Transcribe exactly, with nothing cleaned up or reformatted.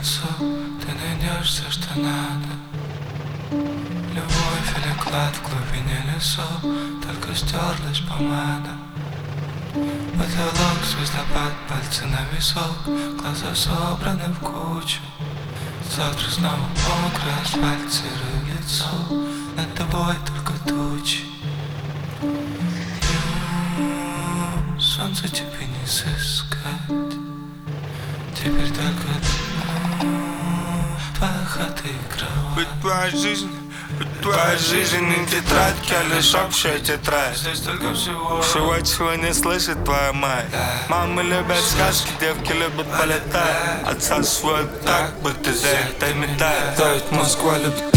лицо, ты найдешь все, что надо. Любовь или клад в глубине лесов, только стерлась помада. Потолок, звездопад, пальцы на висок, глаза собраны в кучу. Завтра снова мокрый асфальт, серое лицо, над тобой только тучи. Ну, солнце тебе не сыскать, теперь только ну, твоя хата и кровать. Ведь твоя жизнь, ведь твоя жизнь не тетрадь, а лишь общая тетрадь. Здесь только всего, всего, чего не слышит твоя мать. Мамы любят сказки, девки любят полетать. Отца свой так, будто за это метает. да ведь Москва любит